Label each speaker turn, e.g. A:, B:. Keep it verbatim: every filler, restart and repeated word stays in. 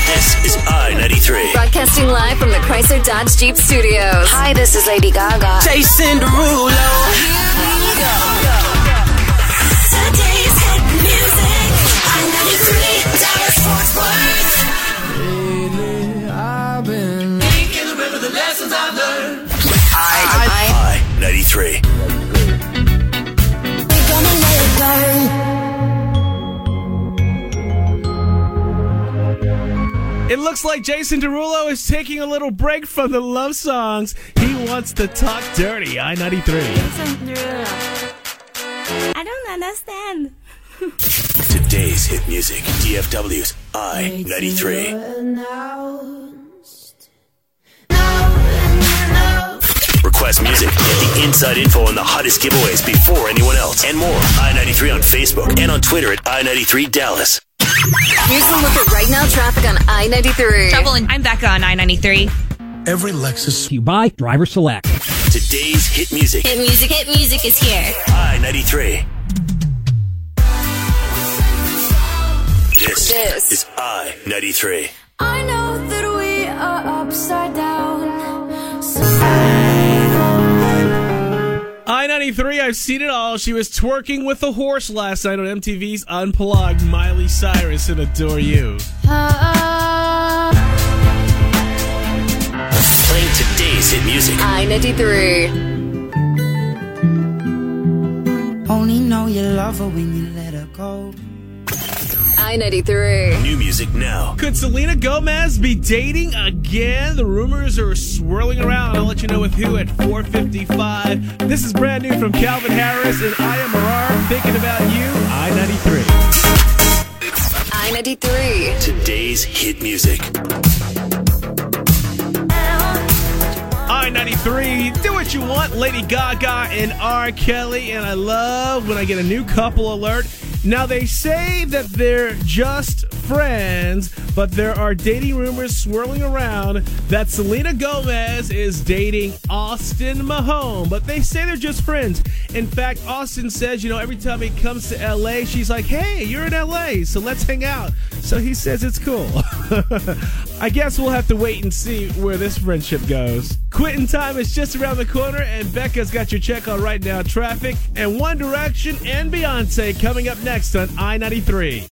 A: This is I ninety-three.
B: Broadcasting live from the Chrysler Dodge Jeep Studios.
C: Hi, this is Lady Gaga.
D: Jason Derulo.
E: Today's hit music. I ninety-three Dallas Fort Worth.
D: Lately, I've been thinking about the lessons I've learned.
A: I ninety-three.
E: We're gonna let it burn.
F: It looks like Jason Derulo is taking a little break from the love songs. He wants to talk dirty. I ninety-three.
G: I don't understand.
A: Today's hit music. D F W's I ninety-three. Request music. Get the inside info on the hottest giveaways before anyone else. And more. I ninety-three on Facebook and on Twitter at I ninety-three Dallas.
B: Here's a look at right now traffic on I ninety-three.
G: Trouble in, I'm Becca on I ninety-three.
H: Every Lexus
I: You buy Driver Select.
A: Today's hit music.
E: Hit music, hit music is here.
A: I ninety-three. This,
B: This.
A: is I ninety-three.
E: I know that we are upside down.
F: I ninety-three, I've seen it all. She was twerking with a horse last night on M T V's Unplugged. Miley Cyrus and Adore You.
A: Playing today's hit music.
B: I ninety-three.
D: Only know you love her when you let her go.
B: I ninety-three.
A: New music now.
F: Could Selena Gomez be dating again? The rumors are swirling around. I'll let you know with who at four fifty-five. This is brand new from Calvin Harris and I Am Marar. Thinking about you. I ninety-three.
B: I ninety-three.
A: Today's hit music.
F: I ninety-three, do what you want, Lady Gaga and R. Kelly, and I love when I get a new couple alert. Now, they say that they're just friends, but there are dating rumors swirling around that Selena Gomez is dating Austin Mahone, but they say they're just friends. In fact, Austin says, you know, every time he comes to L A, she's like, hey, you're in L A, so let's hang out. So he says it's cool. I guess we'll have to wait and see where this friendship goes. Quitting time is just around the corner, and Becca's got your check on right now traffic, and One Direction and Beyonce coming up next on I ninety-three.